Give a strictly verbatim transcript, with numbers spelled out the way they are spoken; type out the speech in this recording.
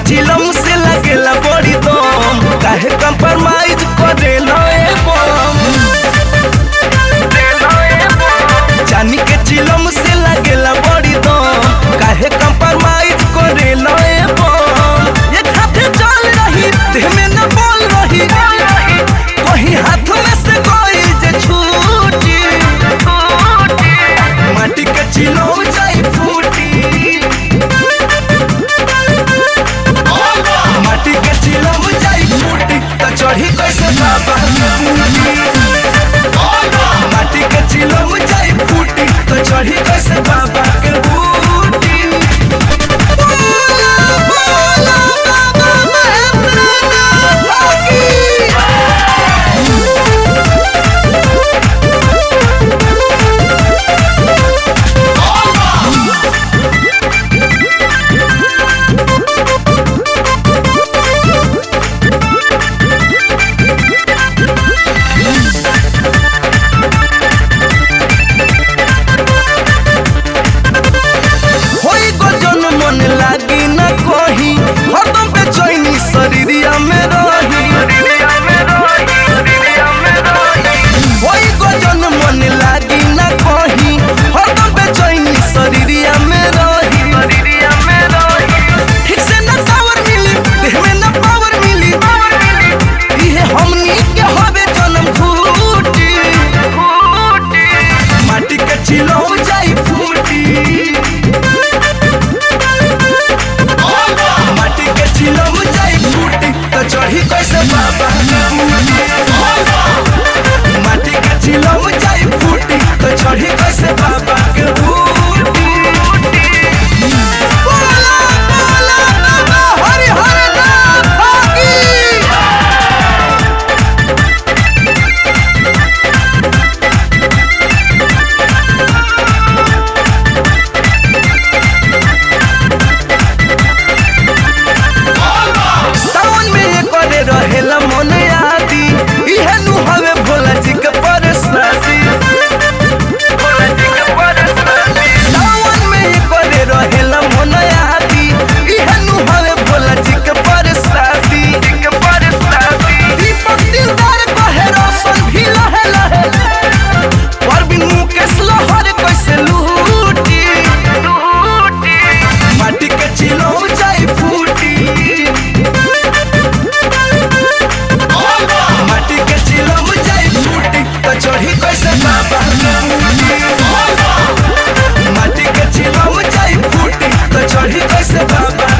चिलम से लगेला बड़ी दम, काहे कंप्रोमाइज करेला ए बम। जानी के चिलम से लगेला बड़ी दम, काहे कंप्रोमाइज करेला ए बम। ये खाते चल रही देह में न बोल रही, कहीं हाथ में से कोई जे छूटी, माटी के चिलम जाई फूटी। माटी के चिलम जाई फूटी त चढ़ी कैसे बाबा के बूटी। माटी के चिलम जाई फूटी त चढ़ी कैसे बाबा के बूटी। बोला बोला बाबा महेंद्रनाथ की। होई गजन मन लागी न कहीं, हरदम बेचैनी शरीरिया में रही। होई गजन मन लागी न कहीं, हरदम बेचैनी शरीरिया में रही। ठीक से न टावर मिली, देह में न पावर मिली, इहे हमनी के हवे जन्म घूटी। माटी के चिलम जाई फूटी। माटी के चिलम जाई फूटी त चढ़ी कैसे बाबा के बूटी। माटी के चिलम जाई फूटी त चढ़ी कैसे बाबा के बूटी। बोला बोला बाबा हरि हरि नाथ की। सावन में ये करे रहेला मन आदि, इहे नु हवे भोला जी के परसादी। सावन में ये करे रहेला मन आदि, इहे नु हवे भोला जी के परसादी। दीपक दिलदार कहे रोशन भी लहे लहे, परवीन मुकेश लहर कैसे लूटी। माटी के चिलम जाई फूटी। माटी के चिलम जाई फूटी त चढ़ी कैसे बाबा के बूटी। माटी के चिलम जाई फूटी त चढ़ी कैसे बाबा